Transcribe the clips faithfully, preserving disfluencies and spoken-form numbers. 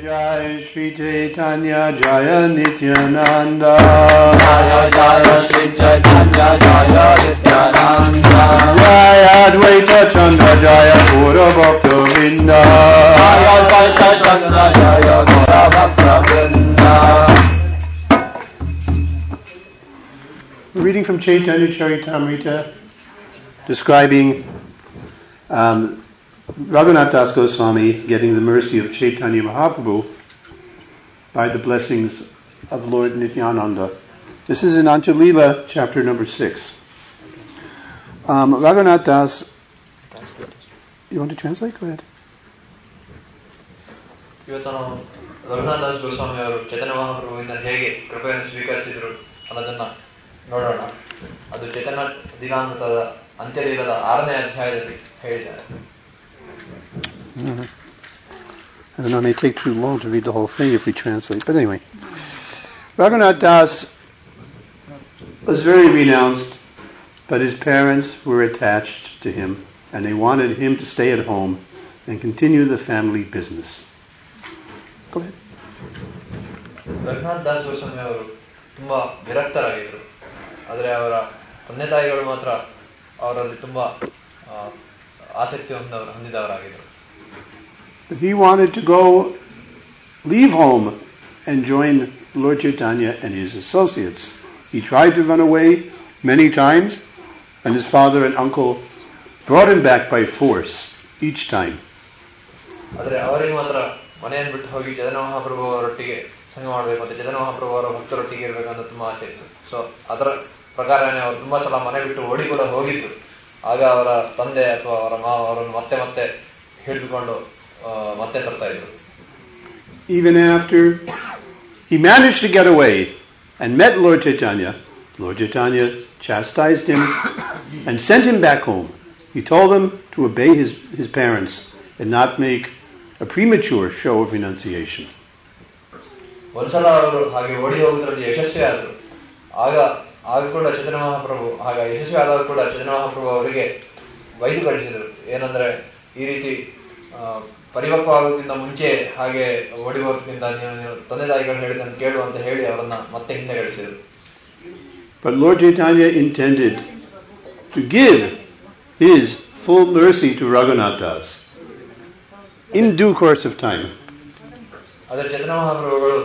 Jai Shri Chaitanya Jaya Nityananda. Jaya Jaya Shri Chaitanya Jaya Nityananda. Jaya Advaita Chandra Jaya Gaura Bhakta Vrinda. Jaya Advaita Chandra Jaya Gaura Bhakta Vrinda. Reading from Chaitanya Charitamrita, describing um, Raghunath Das Goswami getting the mercy of Chaitanya Mahaprabhu by the blessings of Lord Nityananda. This is in Anjalila, chapter number six. Um, Raghunath Das, you want to translate? Go ahead. ಇವತ್ತು ನಾವು ರಘುನಾಥ ದಾಸ್ ಗೋಸ್ವಾಮಿ ಅವರು ಚೈತನ್ಯ ಮಹಾಪ್ರಭುವಿಂದ ಹೇಗೆ ಕೃಪೆಯನ್ನು ಸ್ವೀಕರಿಸಿದರು ಅನ್ನೋದನ್ನ ನೋಡೋಣ. ಅದು ಚೈತನ್ಯ ದಿನಾಮೃತದ ಅಂತ್ಯಲೀಲದ ಆರನೇ ಅಧ್ಯಾಯದಲ್ಲಿ ಹೇಳಿದ್ದಾರೆ. Mm-hmm. I don't know, it may take too long to read the whole thing if we translate. But anyway, Raghunath Das was very renounced, but his parents were attached to him, and they wanted him to stay at home and continue the family business. Go ahead. Raghunath Das Goswami ಅವರು ತುಂಬಾ ವಿರಕ್ತರಾಗಿದ್ದರು. ಆದರೆ ಅವರ ತಂದೆ ತಾಯಿಗಳು ಮಾತ್ರ ಅವರಲ್ಲಿ ತುಂಬಾ ಆಸಕ್ತಿ ಹೊಂದಿದವರಾಗಿದ್ದರು. He wanted to go, leave home, and join Lord Chaitanya and his associates. He tried to run away many times, and his father and uncle brought him back by force each time. ಆದರೆ ಅವರಿಗೆ ಮಾತ್ರ ಮನೆಯನ್ನು ಬಿಟ್ಟು ಹೋಗಿ ಚೈತನ್ಯ ಮಹಾಪ್ರಭು ಅವರೊಟ್ಟಿಗೆ ಸಂಗ ಮಾಡಬೇಕು ಅಂತ ಚೈತನ್ಯ ಮಹಾಪ್ರಭು ಅವರ ಭಕ್ತರೊಟ್ಟಿಗೆ ಇರಬೇಕಂತ ತುಂಬಾ ಆಸೆ ಇತ್ತು. ಸೊ ಅದರ ಪ್ರಕಾರನೇ ಅವರು ತುಂಬಾ ಸಲ ಮನೆ ಬಿಟ್ಟು ಓಡಿ ಕೂಡ ಹೋಗಿದ್ರು. ಆಗ ಅವರ ತಂದೆ ಅಥವಾ ಅವರ ಮಾವ ಅವರನ್ನು ಮತ್ತೆ ಮತ್ತೆ ಹಿಡಿದುಕೊಂಡು ಮತ್ತೆ ತರ್ತಾ ಇದ್ರು. Even after he managed to get away and met Lord Chaitanya, Lord Chaitanya chastised him and sent him back home. He told him to obey his, his parents and not make a premature show of renunciation. ಒಂದ್ಸಲ ಅವರು ಹಾಗೆ ಓಡಿ ಹೋಗುವುದರಲ್ಲಿ ಯಶಸ್ವಿ ಆದರು. ಆಗ ಆಗ ಕೂಡ ಚೈತನ್ಯ ಮಹಾಪ್ರಭು ಆಗ ಯಶಸ್ವಿ ಆದಾಗ ಕೂಡ ಚೈತನ್ಯ ಮಹಾಪ್ರಭು ಅವರಿಗೆ ವೈದು ಕಳಿಸಿದರು. ಏನಂದ್ರೆ ಈ ರೀತಿ ಪರಿಪಕ್ವ ಆಗೋದಕ್ಕಿಂತ ಮುಂಚೆ ಹಾಗೆ ಓಡಿ ಹೋಗೋದಕ್ಕಿಂತ ನೀವು ತಂದೆ ತಾಯಿಗಳು ಹೇಳಿದ್ದನ್ನು ಕೇಳು ಅಂತ ಹೇಳಿ ಅವರನ್ನ ಮತ್ತೆ ಹಿಂದೆ ಕಳಿಸಿದರು. But Lord Chaitanya intended to give his full mercy to Raghunath Das in due course of time. ಆದರೆ ಚೈತನ್ಯ ಮಹಾಪ್ರಭುಗಳು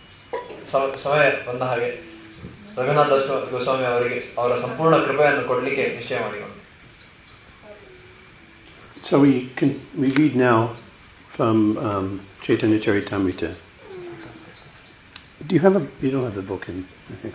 ಸಮಯ ಬಂದ ಹಾಗೆ ರಘುನಾಥ ದಾಸ್ ಗೋಸ್ವಾಮಿ ಅವರಿಗೆ ಅವರ ಸಂಪೂರ್ಣ ಕೃಪೆಯನ್ನು ಕೊಡಲಿಕ್ಕೆ ನಿಶ್ಚಯ ಮಾಡಿಕೊಂಡರು. So we can we read now from um, Chaitanya Charitamrita. Do you have a? You don't have the book in. I think.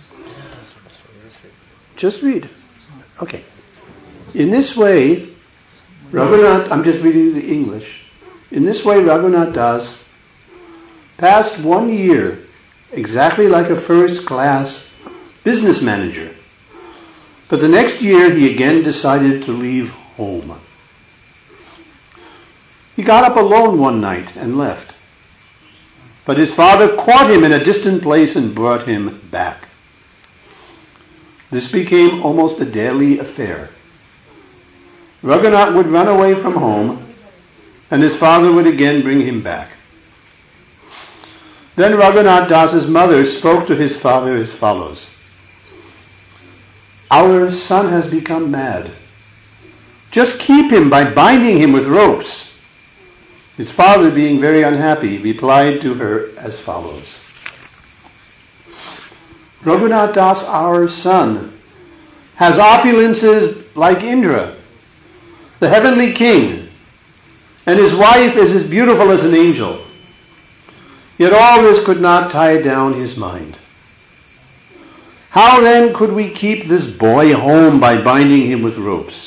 Just read. Okay. In this way, Raghunath. I'm just reading the English. In this way, Raghunath Das passed one year exactly like a first-class business manager. But the next year, he again decided to leave home. He got up alone one night and left. But his father caught him in a distant place and brought him back. This became almost a daily affair. Raghunath would run away from home, and his father would again bring him back. Then Raghunath Das's mother spoke to his father as follows. Our son has become mad. Just keep him by binding him with ropes. His father, being very unhappy, replied to her as follows. Raghunath Das, our son, has opulences like Indra, the heavenly king, and his wife is as beautiful as an angel. Yet all this could not tie down his mind. How then could we keep this boy home by binding him with ropes?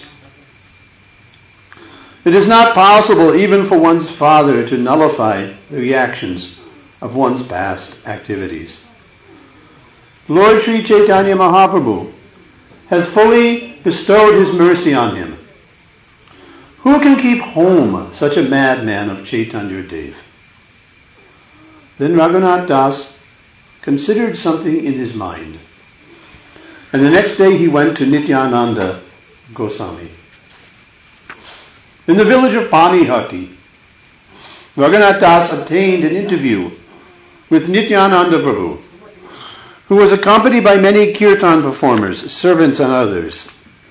It is not possible even for one's father to nullify the reactions of one's past activities. Lord Sri Chaitanya Mahaprabhu has fully bestowed his mercy on him. Who can keep home such a madman of Chaitanya Dev? Then Raghunath Das considered something in his mind. And the next day he went to Nityananda Goswami. In the village of Panihati, Raghunath Das obtained an interview with Nityananda Prabhu, who was accompanied by many kirtan performers, servants and others.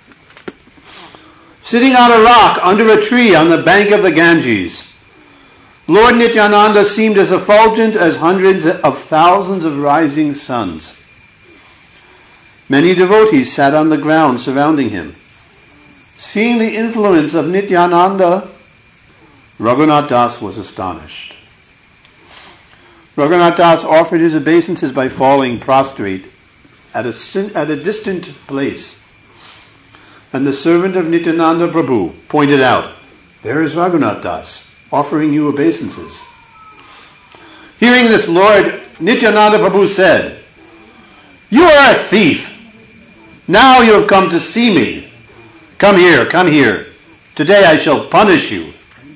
Sitting on a rock under a tree on the bank of the Ganges, Lord Nityananda seemed as effulgent as hundreds of thousands of rising suns. Many devotees sat on the ground surrounding him. Seeing the influence of Nityananda, Raghunath Das was astonished. Raghunath Das offered his obeisances by falling prostrate at a, at a distant place. And the servant of Nityananda Prabhu pointed out, "There is Raghunath Das offering you obeisances." Hearing this, Lord Nityananda Prabhu said, "You are a thief. Now you have come to see me. Come here, come here. Today I shall punish you."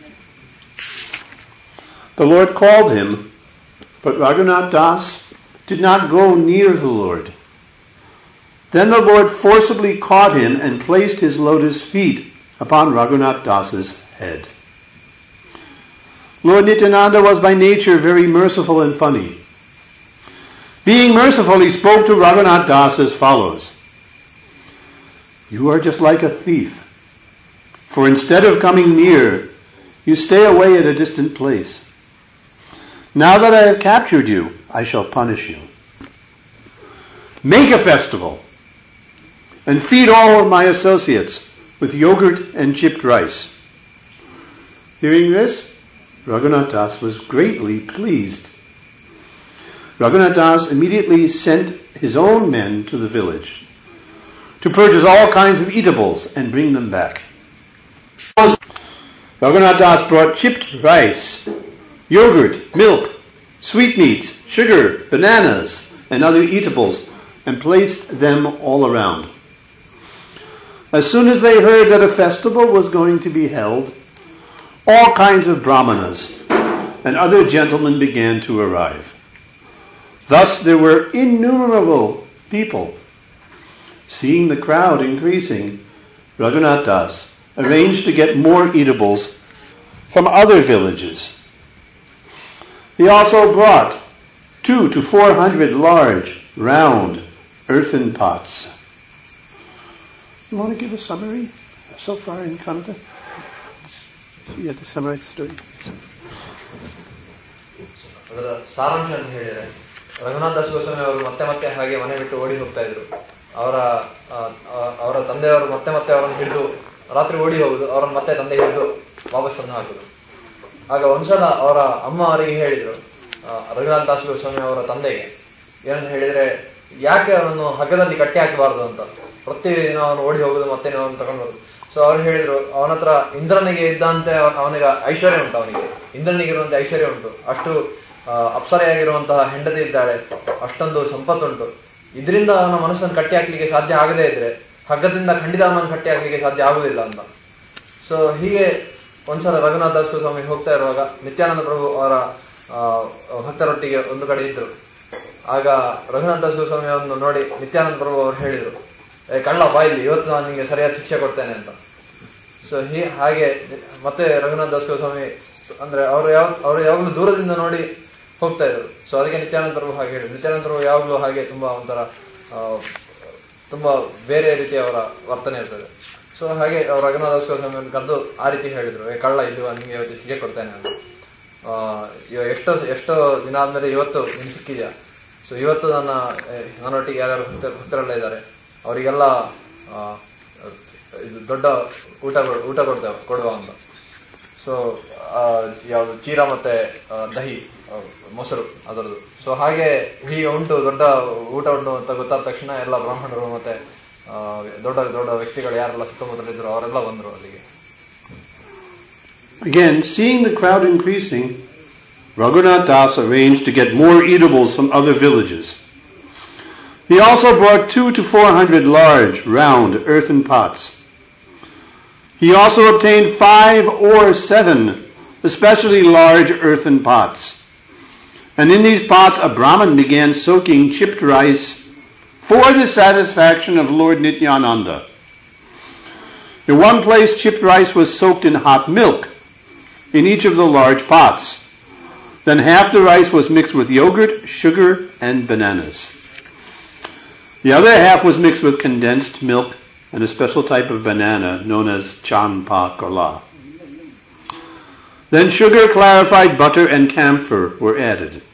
The Lord called him, but Raghunath Das did not go near the Lord. Then the Lord forcibly caught him and placed his lotus feet upon Raghunath Das's head. Lord Nityananda was by nature very merciful and funny. Being merciful, he spoke to Raghunath Das as follows: "You are just like a thief, for instead of coming near, you stay away at a distant place. Now that I have captured you, I shall punish you. Make a festival and feed all of my associates with yogurt and chipped rice." Hearing this, Raghunath Das was greatly pleased. Raghunath Das immediately sent his own men to the village to purchase all kinds of eatables and bring them back. Raghunath Das brought chipped rice, yogurt, milk, sweetmeats, sugar, bananas, and other eatables, and placed them all around. As soon as they heard that a festival was going to be held, all kinds of brahmanas and other gentlemen began to arrive. Thus there were innumerable people. Seeing the crowd increasing, Raghunath Das arranged to get more eatables from other villages. He also brought two to four hundred large, round, earthen pots. You want to give a summary so far in Kannada? You have to summarize the story. ಅದರ ಸಾರಾಂಶ ಅಂತ ಹೇಳಿದರೆ, ರಘುನಾಥ್ ದಾಸ್ ಗೋಸ್ವಾಮಿ ಅವರು ಮತ್ತೆ ಮತ್ತೆ ಹಾಗೆ ಮನೆ ಬಿಟ್ಟು ಓಡಿ ಹೋಗ್ತಾ ಇದ್ರು. ಅವರ ಅವರ ತಂದೆಯವರು ಮತ್ತೆ ಮತ್ತೆ ಅವರನ್ನು ಹಿಡಿದು ರಾತ್ರಿ ಓಡಿ ಹೋಗುದು, ಅವರನ್ನು ಮತ್ತೆ ತಂದೆ ಹಿಡಿದು ವಾಪಸ್ ತಂದು ಹಾಕುದು. ಆಗ ಒಂದ್ಸಲ ಅವರ ಅಮ್ಮ ಅವರಿಗೆ ಹೇಳಿದ್ರು, ರಘುನಾಥ್ ದಾಸ್ ಗೋಸ್ವಾಮಿ ಅವರ ತಂದೆಗೆ ಏನಂತ ಹೇಳಿದ್ರೆ, ಯಾಕೆ ಅವನನ್ನು ಹಗ್ಗದಲ್ಲಿ ಕಟ್ಟಿ ಹಾಕಬಾರದು ಅಂತ. ಪ್ರತಿದಿನ ಅವನು ಓಡಿ ಹೋಗುದು, ಮತ್ತೆ ಅವನು ತಗೊಂಡು ಹೋಗುದು. ಸೊ ಅವ್ರು ಹೇಳಿದ್ರು, ಅವನ ಹತ್ರ ಇಂದ್ರನಿಗೆ ಇದ್ದಂತೆ ಅವನಿಗೆ ಐಶ್ವರ್ಯ ಉಂಟು, ಅವನಿಗೆ ಇಂದ್ರನಿಗೆ ಇರುವಂತೆ ಐಶ್ವರ್ಯ ಉಂಟು, ಅಷ್ಟು ಅಪ್ಸರೆಯಾಗಿರುವಂತಹ ಹೆಂಡತಿ ಇದ್ದಾಳೆ, ಅಷ್ಟೊಂದು ಸಂಪತ್ತುಂಟು. ಇದರಿಂದ ಅವನ ಮನಸ್ಸನ್ನು ಕಟ್ಟಿ ಹಾಕ್ಲಿಕ್ಕೆ ಸಾಧ್ಯ ಆಗದೇ ಇದ್ರೆ ಹಗ್ಗದಿಂದ ಖಂಡಿತ ಅವನನ್ನು ಕಟ್ಟಿ ಹಾಕ್ಲಿಕ್ಕೆ ಸಾಧ್ಯ ಆಗುದಿಲ್ಲ ಅಂತ. ಸೊ ಹೀಗೆ ಒಂದ್ಸಲ ರಘುನಾಥ್ ದಾಸ್ ಗೋಸ್ವಾಮಿ ಹೋಗ್ತಾ ಇರುವಾಗ ನಿತ್ಯಾನಂದ ಪ್ರಭು ಅವರ ಭಕ್ತರೊಟ್ಟಿಗೆ ಒಂದು ಕಡೆ ಇದ್ರು. ಆಗ ರಘುನಾಥ್ ದಾಸ್ ಗೋಸ್ವಾಮಿ ಅವರನ್ನು ನೋಡಿ ನಿತ್ಯಾನಂದ ಪ್ರಭು ಅವರು ಹೇಳಿದ್ರು, ಕಳ್ಳ ಬಾಯಿಲಿ, ಇವತ್ತು ನಾನು ನಿಮಗೆ ಸರಿಯಾದ ಶಿಕ್ಷೆ ಕೊಡ್ತೇನೆ ಅಂತ. ಸೊ ಹೀ ಹಾಗೆ ಮತ್ತೆ ರಘುನಾಥ್ ದಾಸ್ ಗೋಸ್ವಾಮಿ ಅಂದ್ರೆ ಅವರು ಯಾವ ಅವರು ಯಾವಾಗಲೂ ದೂರದಿಂದ ನೋಡಿ ಹೋಗ್ತಾ ಇದ್ರು. ಸೊ ಅದಕ್ಕೆ ನಿತ್ಯಾನಂದ ಪ್ರಭು ಹಾಗೆ ಹೇಳಿದ್ರು. ನಿತ್ಯಾನಂದ ಪ್ರಭು ಯಾವಾಗಲೂ ಹಾಗೆ ತುಂಬಾ ಒಂಥರ ತುಂಬಾ ಬೇರೆ ರೀತಿಯ ಅವರ ವರ್ತನೆ ಇರ್ತದೆ. ಸೊ ಹಾಗೆ ಅವ್ರು ರಘುನಾಥ್ ದಾಸ್ ಗೋಸ್ವಾಮಿ ಕರೆದು ಆ ರೀತಿ ಹೇಳಿದ್ರು, ಏ ಕಳ್ಳ, ಇದು ನಿಮಗೆ ಇವತ್ತು ಶಿಕ್ಷೆ ಕೊಡ್ತೇನೆ ಅಂತ. ಎಷ್ಟೋ ಎಷ್ಟೋ ದಿನ ಆದ್ಮೇಲೆ ಇವತ್ತು ನೀನು ಸಿಕ್ಕಿದ್ಯಾ. ಸೊ ಇವತ್ತು ನನ್ನ ನನ್ನೊಟ್ಟಿಗೆ ಯಾರ್ಯಾರು ಭಕ್ತ ಭಕ್ತರೆಲ್ಲ ಇದ್ದಾರೆ, ಅವರಿಗೆಲ್ಲ ಇದು ದೊಡ್ಡ ಊಟ ಊಟ ಕೊಡ್ತೇವೆ ಕೊಡುವ ಅಂತ. ಸೊ ಯಾವುದು ಚೀರ ಮತ್ತೆ ದಹಿ, ಮೊಸರು ಅದರದ್ದು. ಸೊ ಹಾಗೆ ಹೀಗೆ ಉಂಟು, ದೊಡ್ಡ ಊಟ ಉಂಟು ಅಂತ ಗೊತ್ತಾದ ತಕ್ಷಣ ಎಲ್ಲ ಬ್ರಾಹ್ಮಣರು ಮತ್ತೆ ದೊಡ್ಡ ದೊಡ್ಡ ವ್ಯಕ್ತಿಗಳು ಯಾರೆಲ್ಲ ಸುತ್ತಮುತ್ತಲಿದ್ರು ಅವರೆಲ್ಲ ಬಂದರು ಅಲ್ಲಿಗೆ. Again, seeing the crowd increasing, Raghunath Das arranged to get more eatables from other villages. He also brought two to four hundred large, round, earthen pots. He also obtained five or seven especially large earthen pots. And in these pots a Brahmin began soaking chipped rice for the satisfaction of Lord Nityananda. In one place chipped rice was soaked in hot milk, in each of the large pots. Then half the rice was mixed with yogurt, sugar, and bananas. The other half was mixed with condensed milk and a special type of banana known as champa kola. Then sugar, clarified butter, and camphor were added.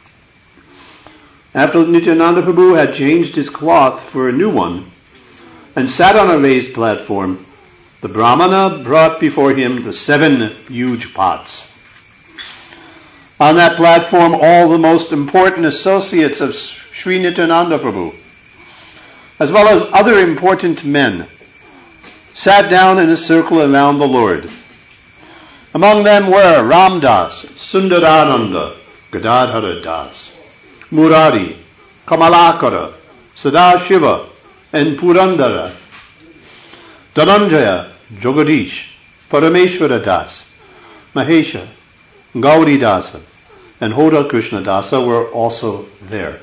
After Nityananda Prabhu had changed his cloth for a new one and sat on a raised platform, the Brahmana brought before him the seven huge pots. On that platform, all the most important associates of Sri Nityananda Prabhu, as well as other important men, sat down in a circle around the Lord. Among them were Ramdas, Sundarananda, Gadadhara Das, Murari, Kamalakara, Sadashiva, and Purandara, Dhananjaya, Jagadish, Parameshwara Das, Mahesha, Gauri Dasa, and Hoda Krishna Dasa were also there.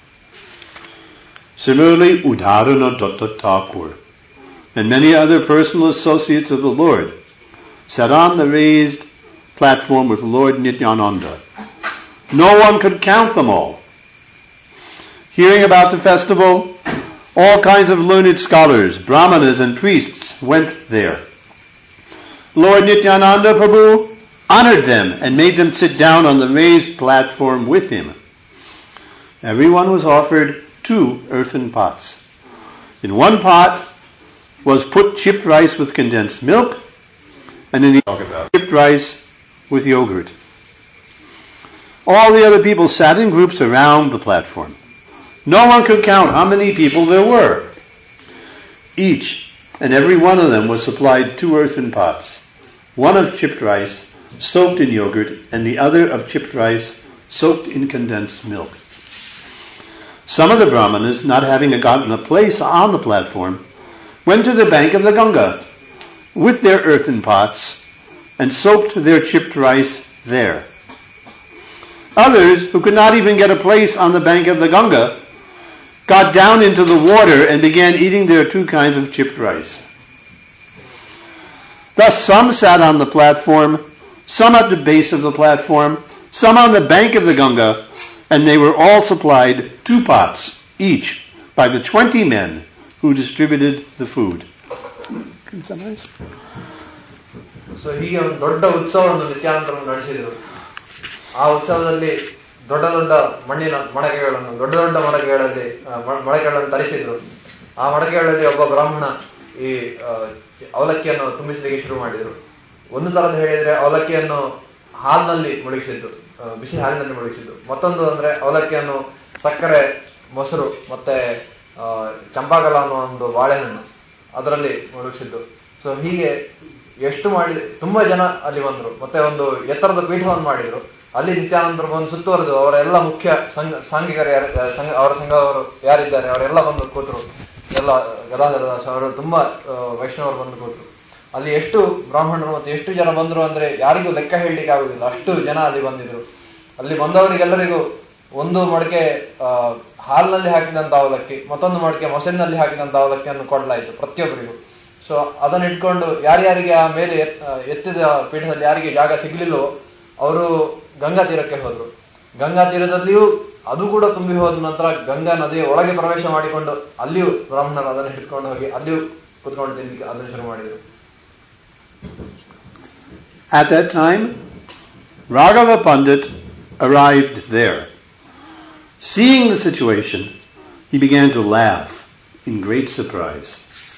Similarly, Udharana Datta Thakur and many other personal associates of the Lord sat on the raised platform with Lord Nityananda. No one could count them all. Hearing about the festival, all kinds of learned scholars, brahmanas, and priests went there. Lord Nityananda Prabhu honored them and made them sit down on the raised platform with him. Everyone was offered two earthen pots. In one pot was put chipped rice with condensed milk, and in the other chipped rice with yogurt. All the other people sat in groups around the platform. No one could count how many people there were. Each and every one of them was supplied two earthen pots, one of chipped rice soaked in yogurt, and the other of chipped rice soaked in condensed milk. Some of the brahmanas, not having gotten a place on the platform, went to the bank of the Ganga with their earthen pots and soaked their chipped rice there. Others, who could not even get a place on the bank of the Ganga, got down into the water and began eating their two kinds of chipped rice. Thus some sat on the platform, some at the base of the platform, some on the bank of the Ganga, and they were all supplied two pots each by the twenty men who distributed the food. Can you summarize? So ಹೀಗೆ ಒಂದು ದೊಡ್ಡ ಉತ್ಸವವನ್ನು ನಿತ್ಯಾನಂದರು ನಡೆಸಿದರು. ಆ ಉತ್ಸವದಲ್ಲಿ ದೊಡ್ಡ ದೊಡ್ಡ ಮಣ್ಣಿನ ಮಡಕೆಗಳನ್ನು ದೊಡ್ಡ ದೊಡ್ಡ ಮಡಕೆಗಳಲ್ಲಿ ಮಡಕೆಗಳನ್ನು ತರಿಸಿದ್ರು. ಆ ಮಡಕೆಗಳಲ್ಲಿ ಒಬ್ಬ ಬ್ರಾಹ್ಮಣ ಈ ಅವಲಕ್ಕಿಯನ್ನು ತುಂಬಿಸಲಿಕ್ಕೆ ಶುರು ಮಾಡಿದರು. ಒಂದು ತರದ್ದು ಹೇಳಿದ್ರೆ ಅವಲಕ್ಕಿಯನ್ನು ಹಾಲಿನಲ್ಲಿ ಮುಳುಗಿಸಿದ್ದು, ಬಿಸಿ ಹಾಲಿನಲ್ಲಿ ಮುಳುಗಿಸಿದ್ದು. ಮತ್ತೊಂದು ಅಂದ್ರೆ ಅವಲಕ್ಕಿಯನ್ನು ಸಕ್ಕರೆ, ಮೊಸರು ಮತ್ತೆ ಚಂಪಾಕಲ ಅನ್ನೋ ಒಂದು ಬಾಳೆಹಣ್ಣು ಅದರಲ್ಲಿ ಮುಳುಗಿಸಿದ್ದು. ಸೊ ಹೀಗೆ ಎಷ್ಟು ಮಾಡಿದ ತುಂಬಾ ಜನ ಅಲ್ಲಿ ಬಂದರು. ಮತ್ತೆ ಒಂದು ಎತ್ತರದ ಪೀಠವನ್ನು ಮಾಡಿದ್ರು. ಅಲ್ಲಿ ನಿತ್ಯಾನಂದರು ಬಂದು ಸುತ್ತುವರೆದು ಅವರ ಎಲ್ಲ ಮುಖ್ಯ ಸಂಘ ಸಾಂಘಿಕರು ಯಾರು ಸಂಘ ಅವರ ಸಂಘವರು ಯಾರಿದ್ದಾರೆ ಅವರೆಲ್ಲ ಬಂದು ಕೂತರು. ಎಲ್ಲ ಗದಾಧರ ದಾಸ ಅವರು ತುಂಬಾ ವೈಷ್ಣವರು ಬಂದು ಕೂತರು. ಅಲ್ಲಿ ಎಷ್ಟು ಬ್ರಾಹ್ಮಣರು ಮತ್ತು ಎಷ್ಟು ಜನ ಬಂದರು ಅಂದ್ರೆ ಯಾರಿಗೂ ಲೆಕ್ಕ ಹೇಳಲಿಕ್ಕೆ ಆಗುದಿಲ್ಲ, ಅಷ್ಟು ಜನ ಅಲ್ಲಿ ಬಂದಿದ್ರು. ಅಲ್ಲಿ ಬಂದವರಿಗೆಲ್ಲರಿಗೂ ಒಂದು ಮಡಕೆ ಹಾಲಿನಲ್ಲಿ ಹಾಕಿದಂತ ಅವಲಕ್ಕಿ, ಮತ್ತೊಂದು ಮಡಕೆ ಮೊಸರಿನಲ್ಲಿ ಹಾಕಿದಂತ ಅವಲಕ್ಕಿಯನ್ನು ಕೊಡಲಾಯಿತು ಪ್ರತಿಯೊಬ್ಬರಿಗೂ. ಸೊ ಅದನ್ನ ಇಟ್ಕೊಂಡು ಯಾರ್ಯಾರಿಗೆ ಆ ಮೇಲೆ ಎತ್ತಿದ ಪೀಠದಲ್ಲಿ ಯಾರಿಗೆ ಜಾಗ ಸಿಗ್ಲಿಲ್ಲೋ ಅವರು ಗಂಗಾ ತೀರಕ್ಕೆ ಹೋದ್ರು. ಗಂಗಾ ತೀರದಲ್ಲಿಯೂ ಅದು ಕೂಡ ತುಂಬಿ ಹೋದ ನಂತರ ಗಂಗಾ ನದಿಯ ಒಳಗೆ ಪ್ರವೇಶ ಮಾಡಿಕೊಂಡು ಅಲ್ಲಿಯೂ ಬ್ರಾಹ್ಮಣರು ಅದನ್ನು ಹಿಡ್ಕೊಂಡು ಹೋಗಿ ಅಲ್ಲಿಯೂ ಕುತ್ಕೊಂಡು ತಿನ್ಲಿಕ್ಕೆ ಅದನ್ನು ಶುರು ಮಾಡಿದರು. At that time, Raghava Pandit arrived there. Seeing the situation, he began to laugh in great surprise.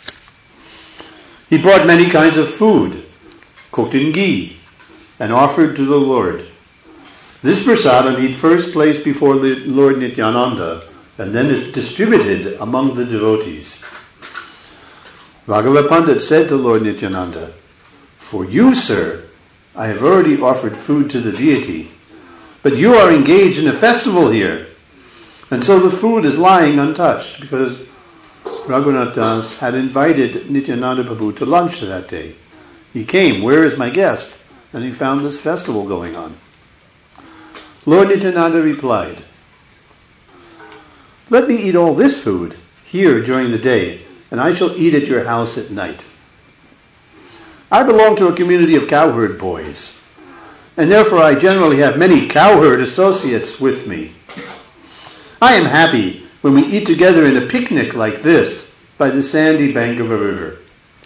He brought many kinds of food, cooked in ghee, and offered to the Lord. This prasadam he'd first placed before the Lord Nityananda and then is distributed among the devotees. Raghava Pandit said to Lord Nityananda, "For you, sir, I have already offered food to the deity, but you are engaged in a festival here, and so the food is lying untouched because Raghunath Das had invited Nityananda Prabhu to lunch that day. He came, where is my guest? And he found this festival going on." Lord Nityananda replied, "Let me eat all this food here during the day, and I shall eat at your house at night. I belong to a community of cowherd boys. and therefore I generally have many cowherd associates with me. I am happy when we eat together in a picnic like this by the sandy bank of a river.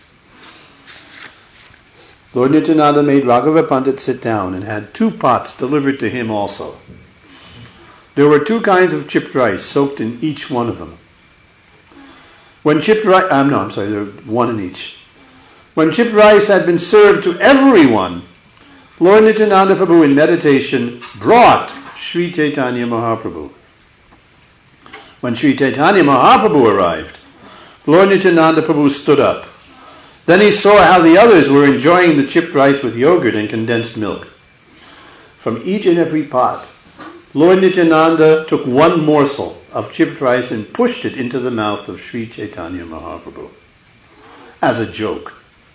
Lord Nityananda made Raghava Pandit sit down and had two pots delivered to him also. There were two kinds of chipped rice soaked in each one of them. When chipped rice, um, no, I'm sorry, there were one in each. When chipped rice had been served to everyone, Lord Nityananda Prabhu in meditation brought Sri Chaitanya Mahaprabhu. When Sri Chaitanya Mahaprabhu arrived, Lord Nityananda Prabhu stood up. Then he saw how the others were enjoying the chipped rice with yogurt and condensed milk. From each and every pot, Lord Nityananda took one morsel of chipped rice and pushed it into the mouth of Sri Chaitanya Mahaprabhu as a joke.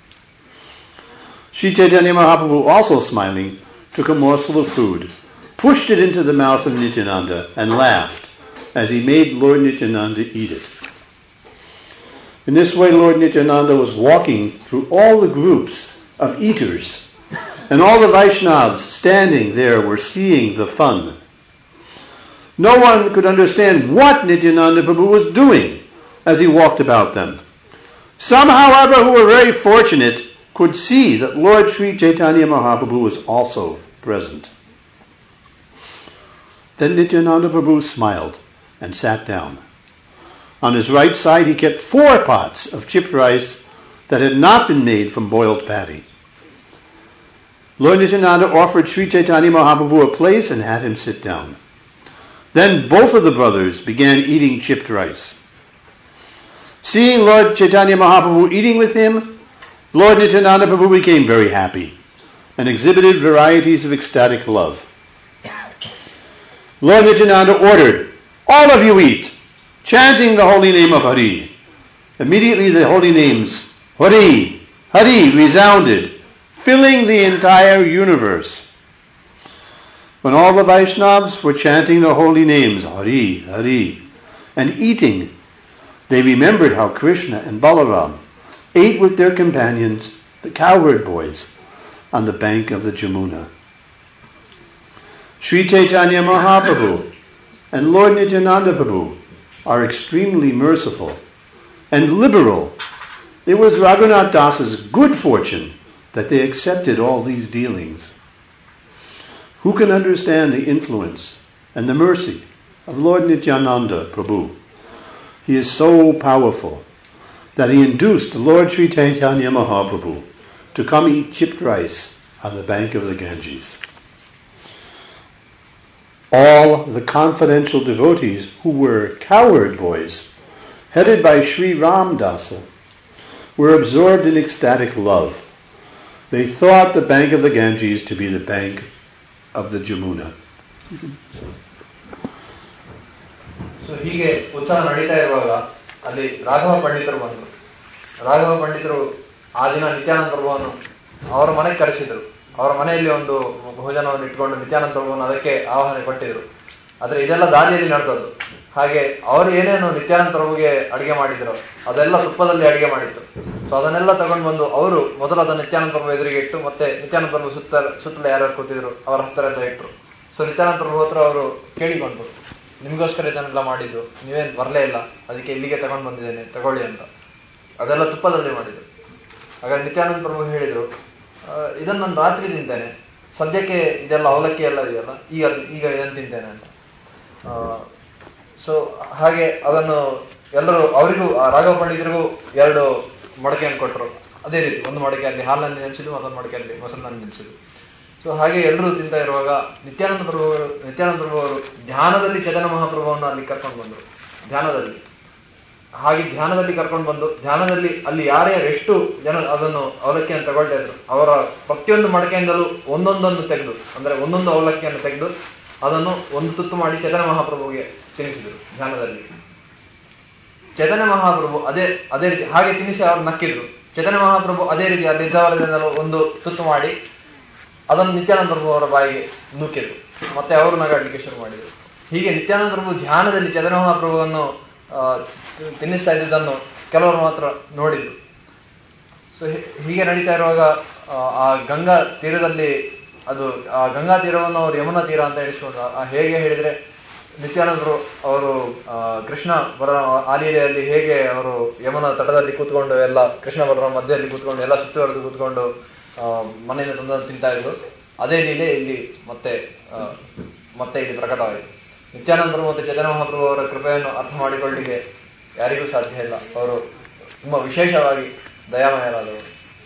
Sri Chaitanya Mahaprabhu, also smiling, took a morsel of food, pushed it into the mouth of Nityananda, and laughed as he made Lord Nityananda eat it. In this way, Lord Nityananda was walking through all the groups of eaters, and all the Vaishnavas standing there were seeing the fun. No one could understand what Nityananda Prabhu was doing as he walked about them. Some, however, who were very fortunate could see that Lord Sri Chaitanya Mahaprabhu was also present. Then Nityananda Prabhu smiled and sat down. On his right side, he kept four pots of chipped rice that had not been made from boiled paddy. Lord Nityananda offered Sri Chaitanya Mahaprabhu a place and had him sit down. Then both of the brothers began eating chipped rice. Seeing Lord Chaitanya Mahaprabhu eating with him, Lord Nityananda Prabhu became very happy and exhibited varieties of ecstatic love. Lord Nityananda ordered, "All of you eat," chanting the holy name of Hari. Immediately the holy names, Hari, Hari, resounded, filling the entire universe. When all the Vaishnavas were chanting the holy names, Hari, Hari, and eating, they remembered how Krishna and Balaram ate with their companions, the cowherd boys, on the bank of the Jamuna. Sri Chaitanya Mahaprabhu and Lord Nityananda Prabhu are extremely merciful and liberal. It was Raghunath Das's good fortune that they accepted all these dealings. Who can understand the influence and the mercy of Lord Nityananda Prabhu? He is so powerful that he induced Lord Sri Chaitanya Mahaprabhu to come eat chipped rice on the bank of the Ganges. All the confidential devotees who were cowherd boys, headed by Sri Ram Dasa, were absorbed in ecstatic love. They thought the bank of the Ganges to be the bank of the Jamuna. So ಹೀಗೆ ಉತ್ಸವ ನಡೀತಾ ಇರುವಾಗ ಅಲ್ಲಿ ರಾಘವ ಪಂಡಿತರು ಬಂದರು. ರಾಘವ ಪಂಡಿತರು ಆ ದಿನ ನಿತ್ಯಾನಂದ ಪ್ರಭುವನ್ನು ಅವರ ಮನೆಗೆ ಕರೆಸಿದರು. ಅವರ ಮನೆಯಲ್ಲಿ ಒಂದು ಭೋಜನವನ್ನು ಇಟ್ಕೊಂಡು ನಿತ್ಯಾನಂದ ಪ್ರಭುವನ್ನು ಅದಕ್ಕೆ ಆಹ್ವಾನ ಕೊಟ್ಟಿದ್ರು. ಆದರೆ ಇದೆಲ್ಲ ದಾರಿಯಲ್ಲಿ ನಡೆದದ್ದು. ಹಾಗೆ ಅವರು ಏನೇನು ನಿತ್ಯಾನಂದ ಪ್ರಭುಗೆ ಅಡಿಗೆ ಮಾಡಿದ್ರು ಅದೆಲ್ಲ ತುಪ್ಪದಲ್ಲಿ ಅಡಿಗೆ ಮಾಡಿತ್ತು. ಸೊ ಅದನ್ನೆಲ್ಲ ತಗೊಂಡು ಬಂದು ಅವರು ಮೊದಲು ಅದನ್ನು ನಿತ್ಯಾನಂದ ಪ್ರಭು ಎದುರಿಗೆ ಇಟ್ಟು ಮತ್ತೆ ನಿತ್ಯಾನಂದ ಪ್ರಭು ಸುತ್ತ ಸುತ್ತಲೂ ಯಾರ್ಯಾರು ಕೂತಿದ್ರು ಅವರ ಹತ್ತಿರ ಎಲ್ಲ ಇಟ್ಟರು. ಸೊ ನಿತ್ಯಾನಂದ ಪ್ರಭು ಹತ್ರ ಅವರು ಕೇಳಿಕೊಂಡ್ರು, ನಿಮಗೋಸ್ಕರ ಇದನ್ನೆಲ್ಲ ಮಾಡಿದ್ದು, ನೀವೇನು ಬರಲೇ ಇಲ್ಲ, ಅದಕ್ಕೆ ಇಲ್ಲಿಗೆ ತಗೊಂಡು ಬಂದಿದ್ದೇನೆ, ತಗೊಳ್ಳಿ ಅಂತ. ಅದೆಲ್ಲ ತುಪ್ಪದಲ್ಲಿ ಮಾಡಿದ್ರು. ಹಾಗಾಗಿ ನಿತ್ಯಾನಂದ ಪ್ರಭು ಹೇಳಿದರು, ಇದನ್ನು ನಾನು ರಾತ್ರಿ ತಿಂತೇನೆ, ಸದ್ಯಕ್ಕೆ ಇದೆಲ್ಲ ಅವಲಕ್ಕಿ ಎಲ್ಲ ಇದೆಯಲ್ಲ, ಈಗ ಈಗ ಇದನ್ನು ತಿಂತೇನೆ ಅಂತ. ಸೊ ಹಾಗೆ ಅದನ್ನು ಎಲ್ಲರೂ ಅವರಿಗೂ ರಾಘವ ಪಂಡಿತರಿಗೂ ಎರಡು ಮಡಕೆಯನ್ನು ಕೊಟ್ಟರು. ಅದೇ ರೀತಿ ಒಂದು ಮಡಕೆಯಲ್ಲಿ ಹಾಲನ್ನು ನೆನೆಸಿದ್ದು, ಮತ್ತೊಂದು ಮಡಕೆಯಲ್ಲಿ ಮೊಸರನ್ನು ನೆನೆಸಿದ್ದು. ಸೊ ಹಾಗೆ ಎಲ್ಲರೂ ತಿಂತಾ ಇರುವಾಗ ನಿತ್ಯಾನಂದ ಪ್ರಭುವರು ನಿತ್ಯಾನಂದ ಪ್ರಭು ಅವರು ಧ್ಯಾನದಲ್ಲಿ ಚೈತನ್ಯ ಮಹಾಪ್ರಭುವನ್ನು ಅಲ್ಲಿ ಕರ್ಕೊಂಡು ಬಂದರು. ಧ್ಯಾನದಲ್ಲಿ ಹಾಗೆ ಧ್ಯಾನದಲ್ಲಿ ಕರ್ಕೊಂಡು ಬಂದು ಧ್ಯಾನದಲ್ಲಿ ಅಲ್ಲಿ ಯಾರ್ಯಾರು ಎಷ್ಟು ಜನ ಅದನ್ನು ಅವಲಕ್ಕಿಯನ್ನು ತಗೊಳ್ತಾ ಇದ್ರು ಅವರ ಪ್ರತಿಯೊಂದು ಮಡಕೆಯಿಂದಲೂ ಒಂದೊಂದನ್ನು ತೆಗೆದು, ಅಂದರೆ ಒಂದೊಂದು ಅವಲಕ್ಕಿಯನ್ನು ತೆಗೆದು ಅದನ್ನು ಒಂದು ತುತ್ತು ಮಾಡಿ ಚೈತನ್ಯ ಮಹಾಪ್ರಭುಗೆ ತಿನ್ನಿಸಿದರು ಧ್ಯಾನದಲ್ಲಿ. ಚೈತನ್ಯ ಮಹಾಪ್ರಭು ಅದೇ ಅದೇ ರೀತಿ ಹಾಗೆ ತಿನ್ನಿಸಿ ಅವರು ನಕ್ಕಿದ್ರು. ಚೈತನ್ಯ ಮಹಾಪ್ರಭು ಅದೇ ರೀತಿ ಅಲ್ಲಿದ್ದವರದನ್ನೆಲ್ಲ ಒಂದು ತುತ್ತು ಮಾಡಿ ಅದನ್ನು ನಿತ್ಯಾನಂದ ಪ್ರಭು ಅವರ ಬಾಯಿಗೆ ನೂಕಿದ್ರು. ಮತ್ತೆ ಅವರು ನಗಾಡಲಿಕ್ಕೆ ಶುರು ಮಾಡಿದರು. ಹೀಗೆ ನಿತ್ಯಾನಂದ ಪ್ರಭು ಧ್ಯಾನದಲ್ಲಿ ಚೈತನ್ಯ ಮಹಾಪ್ರಭುವನ್ನು ತಿನ್ನಿಸ್ತಾ ಇದ್ದುದನ್ನು ಕೆಲವರು ಮಾತ್ರ ನೋಡಿದ್ರು. ಸೊ ಹೀಗೆ ನಡೀತಾ ಇರುವಾಗ ಆ ಗಂಗಾ ತೀರದಲ್ಲಿ ಅದು ಆ ಗಂಗಾ ತೀರವನ್ನು ಅವರು ಯಮುನಾ ತೀರ ಅಂತ ಎಣಿಸ್ಕೊಂಡು, ಹೇಗೆ ಹೇಳಿದರೆ ನಿತ್ಯಾನಂದರು ಅವರು ಕೃಷ್ಣ ಬರ ಆಲೀಲೆಯಲ್ಲಿ ಹೇಗೆ ಅವರು ಯಮುನಾ ತಟದಲ್ಲಿ ಕೂತ್ಕೊಂಡು ಎಲ್ಲ ಕೃಷ್ಣ ಬಲರಾಮ ಮಧ್ಯದಲ್ಲಿ ಕೂತ್ಕೊಂಡು ಎಲ್ಲ ಸುತ್ತುವರೆದು ಕೂತ್ಕೊಂಡು ಮನೆಯಿಂದ ತಂದು ತಿಂತಾ ಇದ್ರು, ಅದೇ ಲೀಲೆ ಇಲ್ಲಿ ಮತ್ತೆ ಮತ್ತೆ ಇಲ್ಲಿ ಪ್ರಕಟವಾಯಿತು. ನಿತ್ಯಾನಂದರು ಮತ್ತು ಚೈತನ್ಯ ಮಹಾಪ್ರಭು ಅವರ ಕೃಪೆಯನ್ನು ಅರ್ಥ ಮಾಡಿಕೊಳ್ಳಲಿಕ್ಕೆ ಯಾರಿಗೂ ಸಾಧ್ಯ ಇಲ್ಲ. ಅವರು ತುಂಬಾ ವಿಶೇಷವಾಗಿ ದಯಾಮಯರಾದವರು.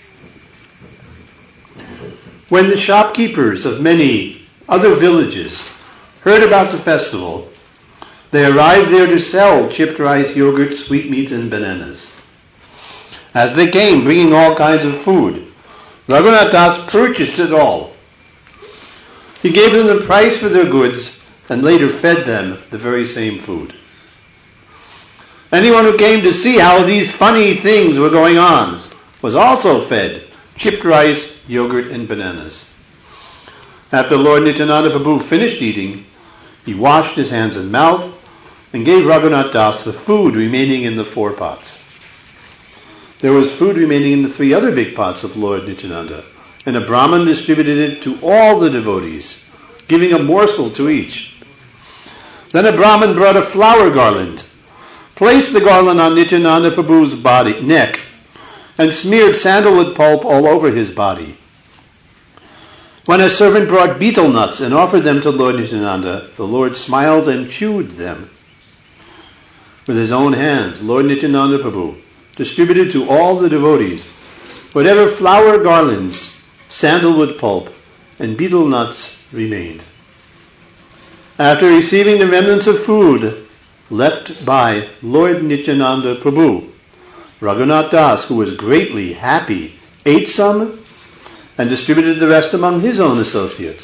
When the shopkeepers of many other villages heard about the festival, they arrived there to sell chipped rice, yogurt, sweetmeats, and bananas. As they came, bringing all kinds of food, Raghunath Das purchased it all. He gave them the price for their goods and later fed them the very same food. Anyone who came to see how these funny things were going on was also fed chipped rice, yogurt, and bananas. After Lord Nityananda Prabhu finished eating, he washed his hands and mouth and gave Raghunath Das the food remaining in the four pots. There was food remaining in the three other big pots of Lord Nityananda, and a Brahmin distributed it to all the devotees, giving a morsel to each. Then a Brahmin brought a flower garland, placed the garland on Nityananda Prabhu's body, neck, and smeared sandalwood pulp all over his body. When a servant brought betel nuts and offered them to Lord Nityananda, the Lord smiled and chewed them. With his own hands, Lord Nityananda Prabhu distributed to all the devotees whatever flower garlands, sandalwood pulp, and betel nuts remained. After receiving the remnants of food left by Lord Nityananda Prabhu, Raghunath Das, who was greatly happy, ate some and distributed the rest among his own associates.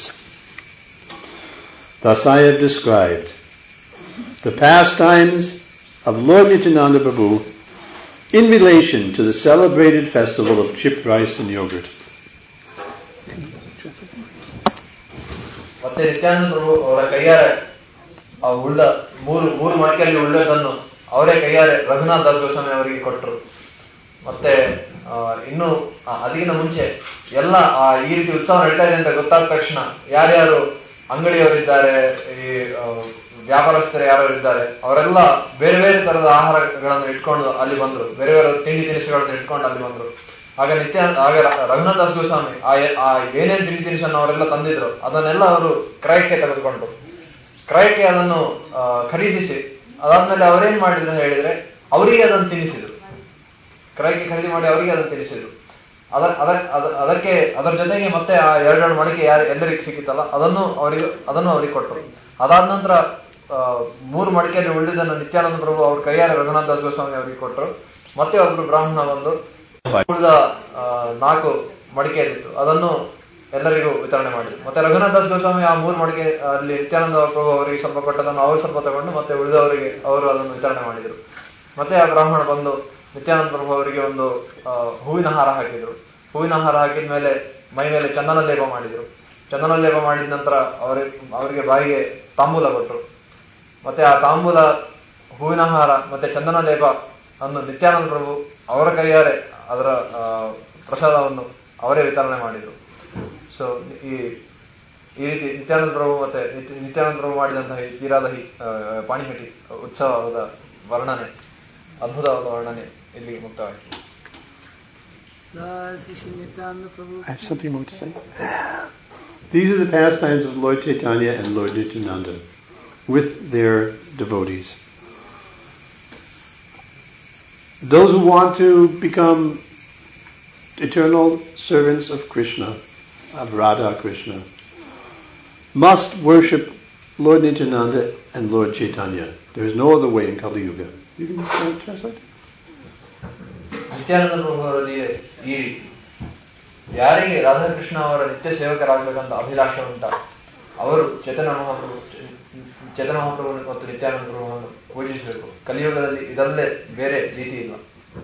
Thus I have described the pastimes of Lord Nityananda Prabhu in relation to the celebrated festival of chipped rice and yogurt. ಮತ್ತೆ ನಿತ್ಯಾನಂದ ಪ್ರಭು ಅವರ ಕೈಯಾರೆ ಆ ಉಳ್ಳ ಮೂರು ಮೂರು ಮಡಿಕೆಯಲ್ಲಿ ಉಳ್ಳದನ್ನು ಅವರೇ ಕೈಯಾರೆ ರಘುನಾಥ್ ದಾಸ್ ಗೋಸ್ವಾಮಿ ಅವರಿಗೆ ಕೊಟ್ಟರು. ಮತ್ತೆ ಇನ್ನು ಅದಕ್ಕಿಂತ ಮುಂಚೆ ಎಲ್ಲ ಈ ರೀತಿ ಉತ್ಸವ ನಡೀತಾ ಇದೆ ಅಂತ ಗೊತ್ತಾದ ತಕ್ಷಣ ಯಾರ್ಯಾರು ಅಂಗಡಿಯವರಿದ್ದಾರೆ, ಈ ವ್ಯಾಪಾರಸ್ಥರು ಯಾರು ಇದ್ದಾರೆ, ಅವರೆಲ್ಲ ಬೇರೆ ಬೇರೆ ತರದ ಆಹಾರಗಳನ್ನು ಇಟ್ಕೊಂಡು ಅಲ್ಲಿ ಬಂದ್ರು, ಬೇರೆ ಬೇರೆ ತಿಂಡಿ ತಿನಿಸುಗಳನ್ನು ಇಟ್ಕೊಂಡು ಅಲ್ಲಿ ಬಂದ್ರು. ಆಗ ನಿತ್ಯ ಆಗ ರಘುನಾಥ್ ದಾಸ್ ಗೋಸ್ವಾಮಿ ಆ ಏನೇನು ತಿಂಡಿ ತಿನಿಸನ್ನು ಅವರೆಲ್ಲ ತಂದಿದ್ರು ಅದನ್ನೆಲ್ಲ ಅವರು ಕ್ರಯಕ್ಕೆ ತೆಗೆದುಕೊಂಡ್ರು. ಕ್ರಯಕ್ಕೆ ಅದನ್ನು ಖರೀದಿಸಿ ಅದಾದ್ಮೇಲೆ ಅವರೇನ್ ಮಾಡಿದ್ರು ಹೇಳಿದ್ರೆ ಅವರಿಗೆ ಅದನ್ನು ತಿನ್ನಿಸಿದ್ರು. ಕ್ರಯಕ್ಕೆ ಖರೀದಿ ಮಾಡಿ ಅವರಿಗೆ ಅದನ್ನು ತಿನ್ನಿಸಿದ್ರು. ಅದ ಅದ ಅದಕ್ಕೆ ಅದರ ಜೊತೆಗೆ ಮತ್ತೆ ಆ ಎರಡೆರಡು ಮಡಿಕೆ ಯಾರು ಎಲ್ಲರಿಗೆ ಸಿಕ್ಕಿತ್ತಲ್ಲ ಅದನ್ನು ಅವರಿಗೆ ಅದನ್ನು ಅವ್ರಿಗೆ ಕೊಟ್ಟರು. ಅದಾದ ನಂತರ ಮೂರು ಮಡಿಕೆಯಲ್ಲಿ ಉಳಿದನ್ನು ನಿತ್ಯಾನಂದ ಪ್ರಭು ಅವ್ರ ಕೈಯಾರೆ ರಘುನಾಥ್ ದಾಸ್ ಗೋಸ್ವಾಮಿ ಅವರಿಗೆ ಕೊಟ್ಟರು. ಮತ್ತೆ ಒಬ್ರು ಬ್ರಾಹ್ಮಣ ಬಂದು ಉಳಿದ ನಾಲ್ಕು ಮಡಿಕೆಯಲ್ಲಿತ್ತು ಅದನ್ನು ಎಲ್ಲರಿಗೂ ವಿತರಣೆ ಮಾಡಿದ್ರು. ಮತ್ತೆ ರಘುನಾಥ್ ದಾಸ್ ಗೋಸ್ವಾಮಿ ಆ ಮೂರು ಮಡಿಕೆ ಅಲ್ಲಿ ನಿತ್ಯಾನಂದ ಪ್ರಭು ಅವರಿಗೆ ಸ್ವಲ್ಪ ಕೊಟ್ಟದನ್ನು ಅವರು ಸ್ವಲ್ಪ ತಗೊಂಡು ಮತ್ತೆ ಉಳಿದವರಿಗೆ ಅವರು ಅದನ್ನು ವಿತರಣೆ ಮಾಡಿದರು. ಮತ್ತೆ ಆ ಬ್ರಾಹ್ಮಣ ಬಂದು ನಿತ್ಯಾನಂದ ಪ್ರಭು ಅವರಿಗೆ ಒಂದು ಹೂವಿನ ಹಾರ ಹಾಕಿದ್ರು. ಹೂವಿನ ಹಾರ ಹಾಕಿದ ಮೇಲೆ ಮೈ ಮೇಲೆ ಚಂದನ ಲೇಪ ಮಾಡಿದ್ರು. ಚಂದನ ಲೇಪ ಮಾಡಿದ ನಂತರ ಅವರಿಗೆ ಅವರಿಗೆ ಬಾಯಿಗೆ ತಾಂಬೂಲ ಕೊಟ್ಟರು. ಮತ್ತೆ ಆ ತಾಂಬೂಲ, ಹೂವಿನ ಹಾರ ಮತ್ತೆ ಚಂದನ ಲೇಪ ಅನ್ನು ನಿತ್ಯಾನಂದ ಪ್ರಭು ಅವರ ಕೈಯಾರೆ ಅದರ ಪ್ರಸಾದವನ್ನು ಅವರೇ ವಿತರಣೆ ಮಾಡಿದರು. ಸೊ ಈ ಈ ರೀತಿ ನಿತ್ಯಾನಂದ ಪ್ರಭು ಮತ್ತೆ ನಿತ್ಯಾನಂದ ಪ್ರಭು ಮಾಡಿದಂತಹ ಈ ತೀರಾದಹಿ ಪಾಣಿಹಟ್ಟಿ ಉತ್ಸವದ ವರ್ಣನೆ, ಅದ್ಭುತವಾದ ವರ್ಣನೆ ಇಲ್ಲಿ ಮುಕ್ತವಾಯಿತು. I have something more to say. These are the pastimes of Lord Chaitanya and Lord Nityananda with their devotees. Those who want to become eternal servants of Krishna, of Radha Krishna, must worship Lord Nityananda and Lord Chaitanya. There is no other way in Kali Yuga. You can translate? Nithyananda ಪ್ರಭು ಅವರಲ್ಲಿ ಈ ಯಾರಿಗೆ ರಾಧಾಕೃಷ್ಣ ಅವರ ನಿತ್ಯ ಸೇವಕರಾಗಬೇಕಂತ ಅಭಿಲಾಷ ಉಂಟ ಅವರು ಚೈತನ್ಯ ಮಹಾಪ್ರಭು ಚೈತನ್ಯ ಮಹಾಪ್ರಭು ಮತ್ತು ನಿತ್ಯಾನಂದ ಪ್ರಭುವನ್ನು ಪೂಜಿಸಬೇಕು. ಕಲಿಯುಗದಲ್ಲಿ ಇದಲ್ಲೇ ಬೇರೆ ರೀತಿ ಇಲ್ಲ.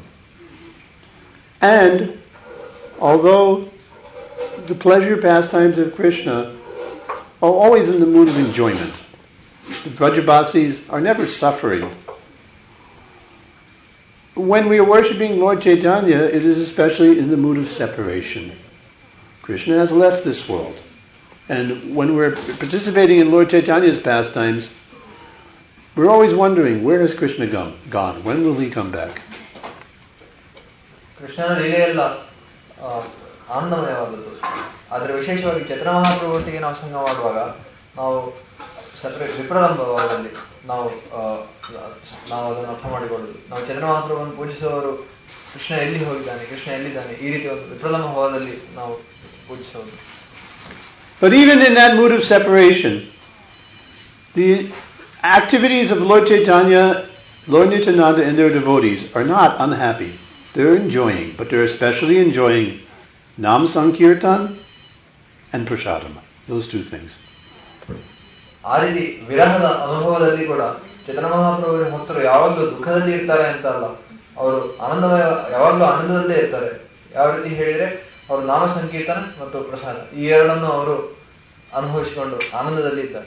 And although the pleasure pastimes of Krishna are always in the mood of enjoyment, the Vrajabasis are never suffering. When we are worshipping Lord Chaitanya, it is especially in the mood of separation. Krishna has left this world. And when we're participating in Lord Chaitanya's pastimes, we're always wondering, where has Krishna gone? gone? When will he come back? ಕೃಷ್ಣನ ಲೀಲೆಯೆಲ್ಲ ಆನಂದಮಯವಾದದ್ದು. ಆದರೆ ವಿಶೇಷವಾಗಿ ಚೈತನ್ಯ ಮಹಾಪ್ರಭು ಒಟ್ಟಿಗೆ ನಾವು ಸಂಘ ಮಾಡುವಾಗ ನಾವು separate ವಿಪ್ರಲಂಬ ಭಾವದಲ್ಲಿ ನಾವು ನಾವು ಅದನ್ನು ಅರ್ಥ ಮಾಡಿಕೊಳ್ಳುವುದು. ನಾವು ಚೈತನ್ಯ ಮಹಾಪ್ರಭುವನ್ನು ಪೂಜಿಸುವವರು ಕೃಷ್ಣ ಎಲ್ಲಿ ಹೋಗಿದ್ದಾನೆ, ಕೃಷ್ಣ ಎಲ್ಲಿದ್ದಾನೆ, ಈ ರೀತಿ ಒಂದು ವಿಪ್ರಲಂಬ ಭಾವದಲ್ಲಿ ನಾವು ಪೂಜಿಸುವುದು. But even in that mood of separation, the activities of Lord Chaitanya, Lord Nityananda and their devotees are not unhappy. They're enjoying, but they're especially enjoying Nam Sankirtan and Prasadam. Those two things. ಆ ರೀತಿ ವಿರಹದ ಅನುಭವದಲ್ಲಿ ಕೂಡ ಚೈತನ್ಯ ಮಹಾಪ್ರಭುವಿನ ಭಕ್ತರು ಯಾವಾಗಲೂ ದುಃಖದಲ್ಲಿ ಇರ್ತಾರೆ ಅಂತ ಅಲ್ಲ, ಅವರು ಆನಂದಮಯ ಯಾವಾಗಲೂ ಆನಂದದಲ್ಲೇ ಇರ್ತಾರೆ. ಯಾವ ರೀತಿ ಹೇಳಿದರೆ ಅವರು ನಾಮ ಸಂಕೀರ್ತನ ಮತ್ತು ಪ್ರಸಾದ ಈ ಎರಡನ್ನು ಅವರು ಅನುಭವಿಸಿಕೊಂಡು ಆನಂದದಲ್ಲಿ ಇದ್ದಾರೆ.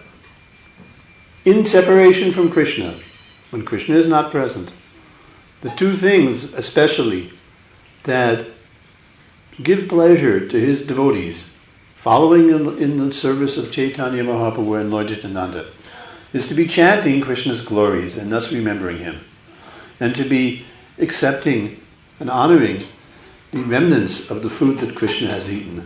In separation from Krishna, when Krishna is not present, the two things especially that give pleasure to his devotees, following in, in the service of Chaitanya Mahaprabhu and Lord Nityananda, is to be chanting Krishna's glories and thus remembering him, and to be accepting and honoring the remnants of the food that Krishna has eaten.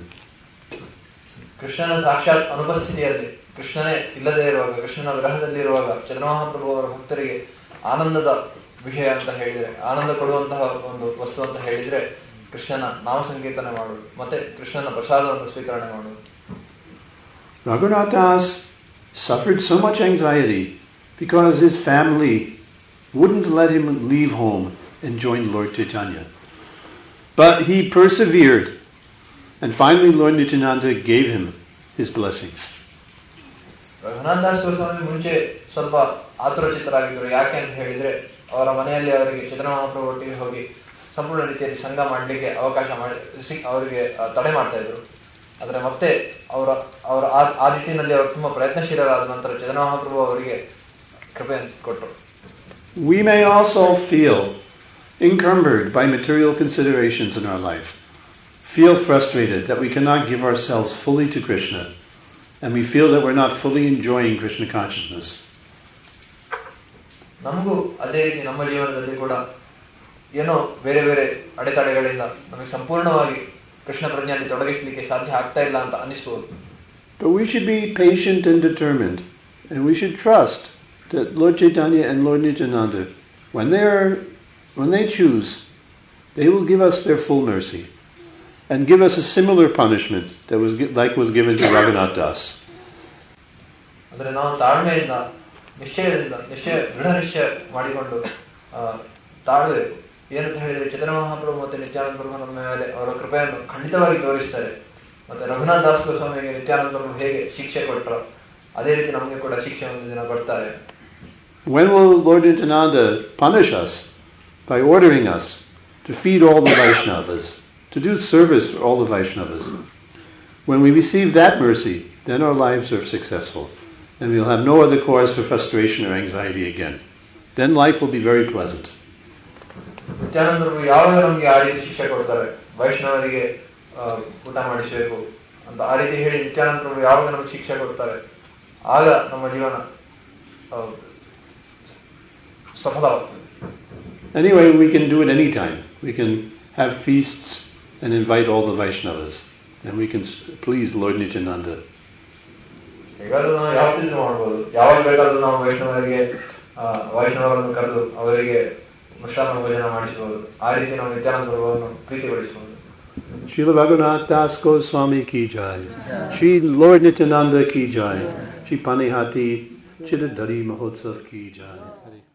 ಕೃಷ್ಣನ ಸಾಕ್ಷಾತ್ ಅನುಪಸ್ಥಿತಿಯಲ್ಲಿ, ಕೃಷ್ಣನೇ ಇಲ್ಲದೇ ಇರುವಾಗ, ಕೃಷ್ಣನ ವಿರಹದಲ್ಲಿರುವಾಗ ಚೈತನ್ಯ ಮಹಾಪ್ರಭು ಅವರ ಭಕ್ತರಿಗೆ ಆನಂದದ ವಿಷಯ ಅಂತ ಹೇಳಿದರೆ, ಆನಂದ ಕೊಡುವಂತಹ ಒಂದು ವಸ್ತು ಅಂತ ಹೇಳಿದರೆ ಕೃಷ್ಣನ ನಾಮ ಸಂಕೀರ್ತನೆ ಮಾಡುವುದು ಮತ್ತೆ ಕೃಷ್ಣನ ಪ್ರಸಾದವನ್ನು ಸ್ವೀಕರಣೆ ಮಾಡುವುದು. Raghunath Das suffered so much anxiety because his family wouldn't let him leave home and join Lord Chaitanya. But he persevered, and finally Lord Nityananda gave him his blessings. Raghunath Das Goswami ಮುಂಚೆ ಸ್ವಲ್ಪ ಆತುರಚಿತ್ತರಾಗಿದ್ದರು. ಯಾಕೆ ಅಂತ ಹೇಳಿದರೆ ಅವರ ಮನೆಯಲ್ಲಿ ಅವರಿಗೆ ಚೈತನ್ಯ ಮಹಾಪ್ರಭು ಒಟ್ಟಿಗೆ ಹೋಗಿ ಸಂಪೂರ್ಣ ರೀತಿಯಲ್ಲಿ ಸಂಘ ಮಾಡಲಿಕ್ಕೆ ಅವಕಾಶ ಮಾಡಿ ಅವರಿಗೆ ತಡೆ ಮಾಡ್ತಾ ಇದ್ರು. ಆದರೆ ಮತ್ತೆ ಅವರ ಅವರ ಆ ನಿಟ್ಟಿನಲ್ಲಿ ಅವರು ತುಂಬ ಪ್ರಯತ್ನಶೀಲರಾದ ನಂತರ ಚೈತನ್ಯ ಮಹಾಪ್ರಭು ಅವರಿಗೆ ಕೃಪೆ ಕೊಟ್ಟರು. We may also feel encumbered by material considerations in our life, feel frustrated that we cannot give ourselves fully to Krishna, and we feel that we're not fully enjoying Krishna consciousness. ನಮಗೂ ಅದೇ ರೀತಿ ನಮ್ಮ ಜೀವನದಲ್ಲಿ ಕೂಡ ಏನೋ ಬೇರೆ ಬೇರೆ ಅಡೆತಡೆಗಳಿಂದ ನಮಗೆ ಸಂಪೂರ್ಣವಾಗಿ ಕೃಷ್ಣ ಪ್ರಜ್ಞೆಯಲ್ಲಿ ತೊಡಗಿಸಲಿಕ್ಕೆ ಸಾಧ್ಯ ಆಗ್ತಾ ಇಲ್ಲ ಅಂತ ಅನಿಸಬಹುದು. But we should be patient and determined, and we should trust that Lord Chaitanya and Lord Nityananda, when they are, when they choose, they will give us their full mercy and give us a similar punishment that was like was given to Raghunath Das. ಅಂದರೆ ನಾವು ತಾಳ್ಮೆಯಿಂದ, ನಿಶ್ಚಯದಿಂದ, ನಿಶ್ಚಯ ದೃಢ ನಿಶ್ಚಯ ಮಾಡಿಕೊಂಡು ತಾಳ್ಬೇಕು. ಏನಂತ ಹೇಳಿದರೆ ಚೈತನ್ಯ ಮಹಾಪ್ರಭು ಮತ್ತು ನಿತ್ಯಾನಂದ ಪ್ರಭು ನಮ್ಮ ಮೇಲೆ ಅವರ ಕೃಪೆಯನ್ನು ಖಂಡಿತವಾಗಿ ತೋರಿಸ್ತಾರೆ. ಮತ್ತು ರಘುನಾಥ್ ದಾಸ್ ಗೋಸ್ವಾಮಿಗೆ ನಿತ್ಯಾನಂದ ಪ್ರಭು ಹೇಗೆ ಶಿಕ್ಷೆ ಕೊಟ್ಟರು ಅದೇ ರೀತಿ ನಮಗೆ ಕೂಡ ಶಿಕ್ಷೆ ಒಂದು ದಿನ ಕೊಡ್ತಾರೆ. When will Lord Nityananda punish us? By ordering us to feed all the Vaishnavas, to do service for all the Vaishnavas. When we receive that mercy, then our lives are successful, and we'll have no other cause for frustration or anxiety again. Then life will be very pleasant. Nithyananda ಪ್ರಭು ಯಾವಾಗ ನಮಗೆ ಆ ರೀತಿ ಶಿಕ್ಷೆ ಕೊಡ್ತಾರೆ, ವೈಷ್ಣವರಿಗೆ ಊಟ ಮಾಡಿಸಬೇಕು ಅಂತ ಆ ರೀತಿ ಹೇಳಿ ನಿತ್ಯಾನಂದ ಪ್ರಭು ಯಾವಾಗ ನಮಗೆ ಶಿಕ್ಷೆ ಕೊಡ್ತಾರೆ ಆಗ ನಮ್ಮ ಜೀವನ ಸಫಲವಾಗ್ತದೆ. Anyway, we can do it anytime. We can have feasts and invite all the Vaishnavas, and we can please Lord Nityananda. ಹೇಗಾದ್ರೂ ನಾವು ಯಾವ ರೀತಿ ಮಾಡ್ಬೋದು, ಯಾವಾಗ ಬೇಕಾದ್ರೂ ನಾವು ವೈಷ್ಣವರಿಗೆ ವೈಷ್ಣವರನ್ನು ಕರೆದು ಅವರಿಗೆ ಮುಷ್ಟಾನ್ನ ಭೋಜನ ಮಾಡಿಸಬಹುದು. ಆ ರೀತಿ ನಾವು Nithyananda ಪ್ರಭುವನ್ನು ಪ್ರೀತಿಗೊಳಿಸಬಹುದು. Srila Raghunath Das Goswami ki jai. Shri Lord Nityananda ki jai. Shri Panihati Chidadhari Mahotsav ki jai.